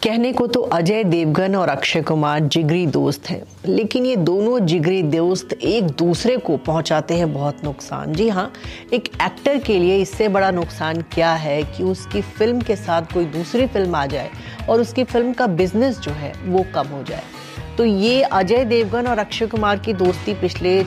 कहने को तो अजय देवगन और अक्षय कुमार जिगरी दोस्त हैं, लेकिन ये दोनों जिगरी दोस्त एक दूसरे को पहुंचाते हैं बहुत नुकसान। जी हाँ, एक एक्टर के लिए इससे बड़ा नुकसान क्या है कि उसकी फिल्म के साथ कोई दूसरी फिल्म आ जाए और उसकी फिल्म का बिजनेस जो है वो कम हो जाए। तो ये अजय देवगन और अक्षय कुमार की दोस्ती पिछले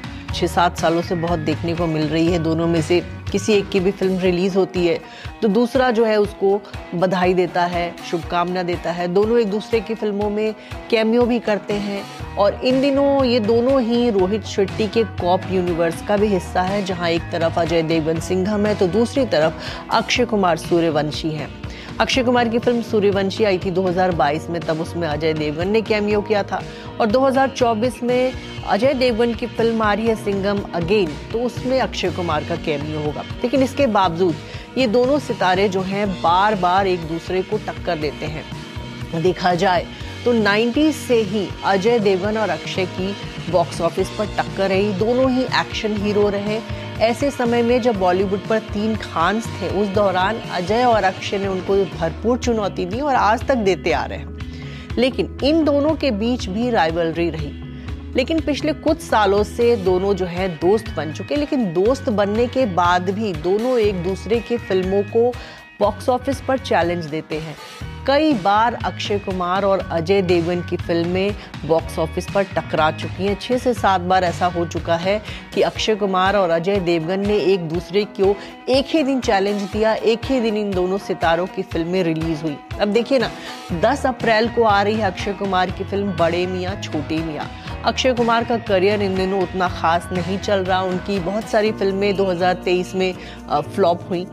6-7 सालों से बहुत देखने को मिल रही है। दोनों में से किसी एक की भी फिल्म रिलीज होती है तो दूसरा जो है उसको बधाई देता है, शुभकामना देता है। दोनों एक दूसरे की फिल्मों में कैमियो भी करते हैं और इन दिनों ये दोनों ही रोहित शेट्टी के कॉप यूनिवर्स का भी हिस्सा है, जहां एक तरफ अजय देवगन सिंघम है तो दूसरी तरफ अक्षय कुमार सूर्यवंशी है। अक्षय कुमार की फिल्म सूर्यवंशी आई थी 2022 में, तब उसमें अजय देवगन ने कैमियो किया था और 2024 में अजय देवगन की फिल्म आ रही है सिंघम अगेन, तो उसमें अक्षय कुमार का कैमियो होगा। लेकिन इसके बावजूद ये दोनों सितारे जो हैं बार बार एक दूसरे को टक्कर देते हैं। देखा जाए तो 90s से ही अजय देवगन और अक्षय की बॉक्स ऑफिस पर टक्कर रही। दोनों ही एक्शन हीरो रहे। ऐसे समय में जब बॉलीवुड पर 3 खान्स थे, उस दौरान अजय और अक्षय ने उनको भरपूर चुनौती दी और आज तक देते आ रहे हैं। लेकिन इन दोनों के बीच भी राइवलरी रही। लेकिन पिछले कुछ सालों से दोनों जो है दोस्त बन चुके, लेकिन दोस्त बनने के बाद भी दोनों एक दूसरे की फिल्मों को बॉक्स ऑफिस पर चैलेंज देते हैं। कई बार अक्षय कुमार और अजय देवगन की फिल्में बॉक्स ऑफिस पर टकरा चुकी हैं। 6 से 7 बार ऐसा हो चुका है कि अक्षय कुमार और अजय देवगन ने एक दूसरे को एक ही दिन चैलेंज दिया, एक ही दिन इन दोनों सितारों की फिल्में रिलीज हुई। अब देखिए ना, 10 अप्रैल को आ रही है अक्षय कुमार की फिल्म बड़े मियाँ छोटे मियाँ। अक्षय कुमार का करियर इन दिनों उतना खास नहीं चल रहा, उनकी बहुत सारी फिल्में 2023 में फ्लॉप हुई।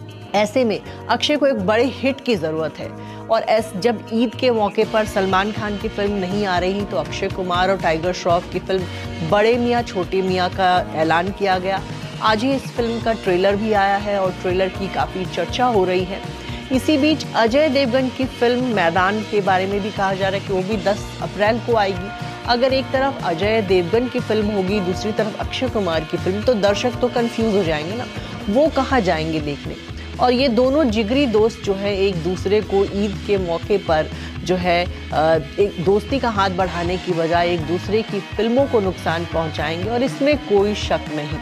ऐसे में अक्षय को एक बड़े हिट की जरूरत है और जब ईद के मौके पर सलमान खान की फिल्म नहीं आ रही तो अक्षय कुमार और टाइगर श्रॉफ की फिल्म बड़े मियाँ छोटे मियाँ का ऐलान किया गया। आज ही इस फिल्म का ट्रेलर भी आया है और ट्रेलर की काफी चर्चा हो रही है। इसी बीच अजय देवगन की फिल्म मैदान के बारे में भी कहा जा रहा है कि वो भी 10 अप्रैल को आएगी। अगर एक तरफ अजय देवगन की फिल्म होगी, दूसरी तरफ अक्षय कुमार की फिल्म, तो दर्शक तो कंफ्यूज हो जाएंगे ना, वो कहाँ जाएंगे देखने। और ये दोनों जिगरी दोस्त जो है एक दूसरे को ईद के मौके पर जो है एक दोस्ती का हाथ बढ़ाने की बजाय एक दूसरे की फिल्मों को नुकसान पहुंचाएंगे और इसमें कोई शक नहीं।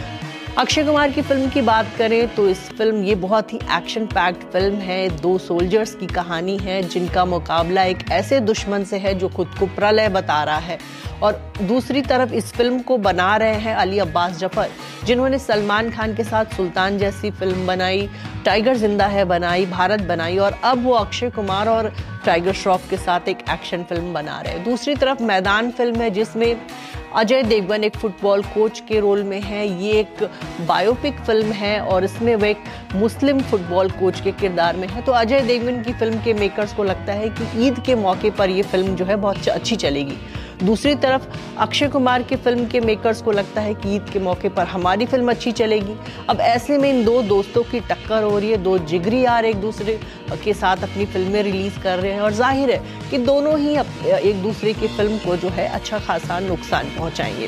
अक्षय कुमार की फिल्म की बात करें तो इस फिल्म ये बहुत ही एक्शन पैक्ड फिल्म है। 2 सोल्जर्स की कहानी है जिनका मुकाबला एक ऐसे दुश्मन से है जो खुद को प्रलय बता रहा है और दूसरी तरफ इस फिल्म को बना रहे हैं अली अब्बास जफर, जिन्होंने सलमान खान के साथ सुल्तान जैसी फिल्म बनाई, टाइगर जिंदा है बनाई, भारत बनाई और अब वो अक्षय कुमार और टाइगर श्रॉफ के साथ एक एक्शन फिल्म बना रहे हैं। दूसरी तरफ मैदान फिल्म है जिसमें अजय देवगन एक फुटबॉल कोच के रोल में है। ये एक बायोपिक फिल्म है और इसमें वो एक मुस्लिम फुटबॉल कोच के किरदार में है। तो अजय देवगन की फिल्म के मेकर्स को लगता है कि ईद के मौके पर ये फिल्म जो है बहुत अच्छी चलेगी। दूसरी तरफ अक्षय कुमार की फिल्म के मेकर्स को लगता है कि ईद के मौके पर हमारी फिल्म अच्छी चलेगी। अब ऐसे में इन 2 दोस्तों की टक्कर हो रही है। 2 जिगरी यार एक दूसरे के साथ अपनी फिल्में रिलीज कर रहे हैं और जाहिर है कि दोनों ही एक दूसरे की फिल्म को जो है अच्छा खासा नुकसान पहुंचाएंगे।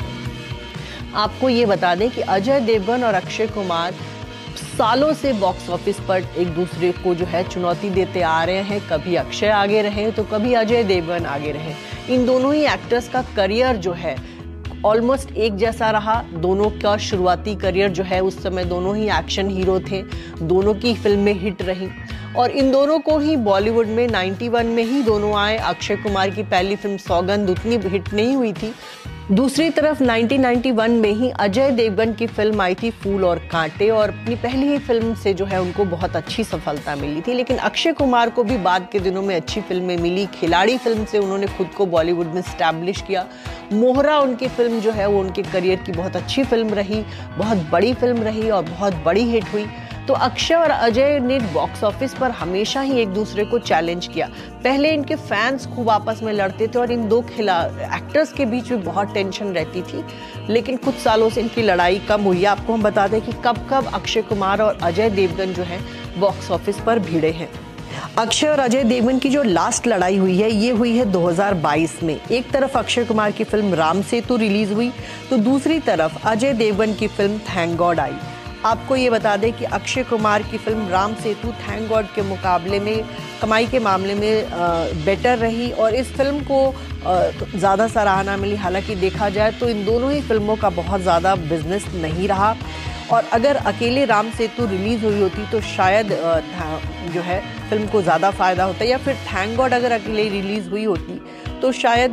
आपको ये बता दें कि अजय देवगन और अक्षय कुमार सालों से बॉक्स ऑफिस पर एक दूसरे को जो है चुनौती देते आ रहे हैं। कभी अक्षय आगे रहे तो कभी अजय देवगन आगे रहे। इन दोनों ही एक्टर्स का करियर जो है ऑलमोस्ट एक जैसा रहा। दोनों का शुरुआती करियर जो है उस समय दोनों ही एक्शन हीरो थे, दोनों की फिल्में हिट रही और इन दोनों को ही बॉलीवुड में 91 में ही दोनों आए। अक्षय कुमार की पहली फिल्म सौगंध उतनी हिट नहीं हुई थी। दूसरी तरफ 1991 में ही अजय देवगन की फिल्म आई थी फूल और कांटे और अपनी पहली ही फिल्म से जो है उनको बहुत अच्छी सफलता मिली थी। लेकिन अक्षय कुमार को भी बाद के दिनों में अच्छी फिल्में मिली। खिलाड़ी फिल्म से उन्होंने खुद को बॉलीवुड में स्टैब्लिश किया। मोहरा उनकी फिल्म जो है वो उनके करियर की बहुत अच्छी फिल्म रही, बहुत बड़ी फिल्म रही और बहुत बड़ी हिट हुई। तो अक्षय और अजय ने बॉक्स ऑफिस पर हमेशा ही एक दूसरे को चैलेंज किया। पहले इनके फैंस खूब आपस में लड़ते थे और इन 2 एक्टर्स के बीच में बहुत टेंशन रहती थी, लेकिन कुछ सालों से इनकी लड़ाई कम हुई है। आपको हम बता दें कि कब कब अक्षय कुमार और अजय देवगन जो है बॉक्स ऑफिस पर भिड़े हैं। अक्षय और अजय देवगन की जो लास्ट लड़ाई हुई है ये हुई है 2022 में। एक तरफ अक्षय कुमार की फिल्म राम सेतु रिलीज हुई तो दूसरी तरफ अजय देवगन की फिल्म थैंक गॉड आई। आपको ये बता दें कि अक्षय कुमार की film Ram Setu Thank God के मुकाबले में कमाई के मामले में बेटर रही और इस फिल्म को ज़्यादा सराहना मिली। हालांकि देखा जाए तो इन दोनों ही फिल्मों का बहुत ज़्यादा बिजनेस नहीं रहा और अगर अकेले राम सेतु रिलीज़ हुई होती तो शायद जो है फिल्म को ज़्यादा फ़ायदा होता, या फिर थैंक गॉड अगर अकेले रिलीज़ हुई होती तो शायद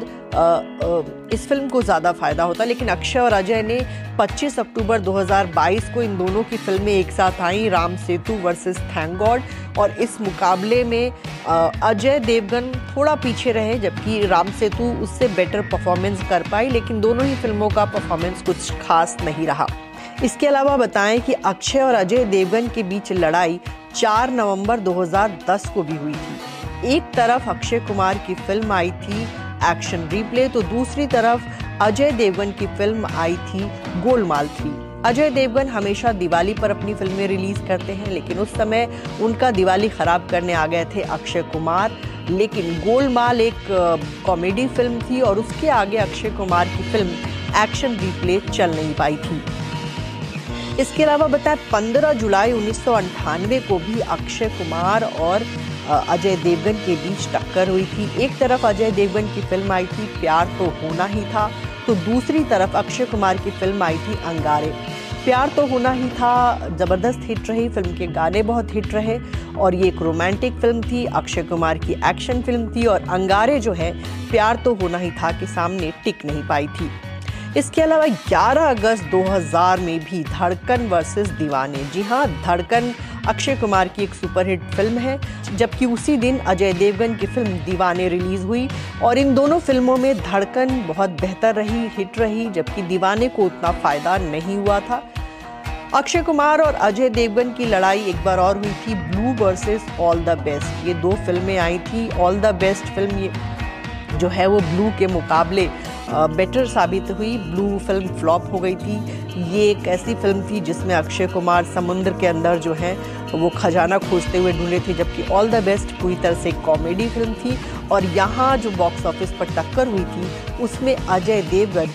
इस फिल्म को ज़्यादा फ़ायदा होता। लेकिन अक्षय और अजय ने 25 अक्टूबर 2022 को इन दोनों की फिल्में एक साथ आईं, Ram Setu versus Thank God, और इस मुकाबले में अजय देवगन थोड़ा पीछे रहे जबकि राम सेतु उससे बेटर परफॉर्मेंस कर पाई, लेकिन दोनों ही फिल्मों का परफॉर्मेंस कुछ खास नहीं रहा। इसके अलावा बताएं कि अक्षय और अजय देवगन के बीच लड़ाई 4 नवंबर 2010 को भी हुई थी। एक तरफ अक्षय कुमार की फिल्म आई थी एक्शन रिप्ले तो दूसरी तरफ अजय देवगन की फिल्म आई थी गोलमाल 3। अजय देवगन हमेशा दिवाली पर अपनी फिल्में रिलीज करते हैं, लेकिन उस समय उनका दिवाली खराब करने आ गए थे अक्षय कुमार। लेकिन गोलमाल एक कॉमेडी फिल्म थी और उसके आगे अक्षय कुमार की फिल्म एक्शन रिप्ले चल नहीं पाई थी। इसके अलावा बताएं 15 जुलाई 1998 को भी अक्षय कुमार और अजय देवगन के बीच टक्कर हुई थी। एक तरफ अजय देवगन की फिल्म आई थी प्यार तो होना ही था, तो दूसरी तरफ अक्षय कुमार की फिल्म आई थी अंगारे। प्यार तो होना ही था जबरदस्त हिट रही, फिल्म के गाने बहुत हिट रहे और ये एक रोमांटिक फिल्म थी, अक्षय कुमार की एक्शन फिल्म थी, और अंगारे जो है प्यार तो होना ही था के सामने टिक नहीं पाई थी। इसके अलावा 11 अगस्त 2000 में भी धड़कन वर्सेस दीवाने, जी हाँ, धड़कन अक्षय कुमार की एक सुपरहिट फिल्म है, जबकि उसी दिन अजय देवगन की फिल्म दीवाने रिलीज हुई और इन दोनों फिल्मों में धड़कन बहुत बेहतर रही, हिट रही, जबकि दीवाने को उतना फायदा नहीं हुआ था। अक्षय कुमार और अजय देवगन की लड़ाई एक बार और हुई थी Blue versus All the Best. ये 2 फिल्में आई थी। ऑल द बेस्ट फिल्म ये जो है वो ब्लू के मुकाबले बेटर साबित हुई। ब्लू फिल्म फ्लॉप हो गई थी। ये एक ऐसी फिल्म थी जिसमें अक्षय कुमार समुद्र के अंदर जो है वो खजाना खोजते हुए ढूंढे थे, जबकि ऑल द बेस्ट पूरी तरह से कॉमेडी फिल्म थी और यहाँ जो बॉक्स ऑफिस पर टक्कर हुई थी उसमें अजय देवगन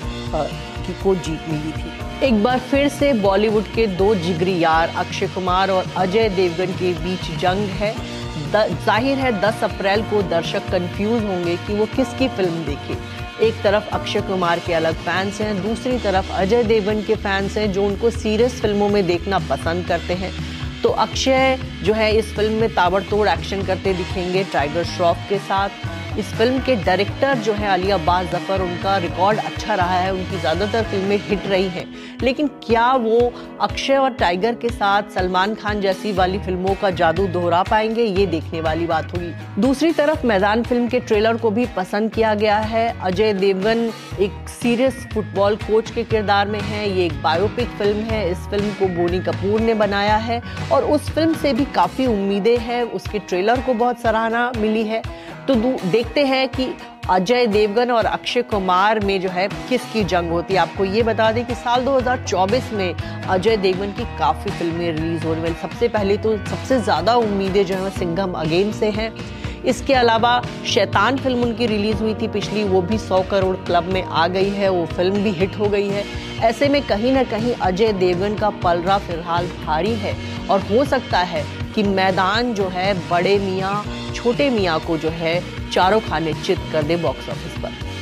को जीत मिली थी। एक बार फिर से बॉलीवुड के 2 जिगरी यार अक्षय कुमार और अजय देवगन के बीच जंग है। जाहिर है 10 अप्रैल को दर्शक कंफ्यूज होंगे कि वो किसकी फिल्म देखें। एक तरफ अक्षय कुमार के अलग फैंस हैं, दूसरी तरफ अजय देवगन के फैंस हैं जो उनको सीरियस फिल्मों में देखना पसंद करते हैं। तो अक्षय जो है इस फिल्म में ताबड़तोड़ एक्शन करते दिखेंगे टाइगर श्रॉफ के साथ। इस फिल्म के डायरेक्टर जो है अली अब्बास जफर, उनका रिकॉर्ड अच्छा रहा है, उनकी ज़्यादातर फिल्में हिट रही हैं, लेकिन क्या वो अक्षय और टाइगर के साथ सलमान खान जैसी वाली फिल्मों का जादू दोहरा पाएंगे, ये देखने वाली बात होगी। दूसरी तरफ मैदान फिल्म के ट्रेलर को भी पसंद किया गया है। अजय देवगन एक सीरियस फुटबॉल कोच के किरदार में है। ये एक बायोपिक फिल्म है। इस फिल्म को बोनी कपूर ने बनाया है और उस फिल्म से भी काफ़ी उम्मीदें हैं। उसके ट्रेलर को बहुत सराहना मिली है। तो देखते हैं कि अजय देवगन और अक्षय कुमार में जो है किसकी जंग होती है। आपको ये बता दें कि साल 2024 में अजय देवगन की काफ़ी फिल्में रिलीज होने वाली। सबसे पहले तो सबसे ज़्यादा उम्मीदें जो है सिंघम अगेन से हैं। इसके अलावा शैतान फिल्म उनकी रिलीज हुई थी पिछली, वो भी 100 करोड़ क्लब में आ गई है, वो फिल्म भी हिट हो गई है। ऐसे में कहीं ना कहीं अजय देवगन का पलड़ा फिलहाल भारी है और हो सकता है कि मैदान जो है बड़े मियाँ छोटे मियाँ को जो है चारों खाने चित कर दे बॉक्स ऑफिस पर।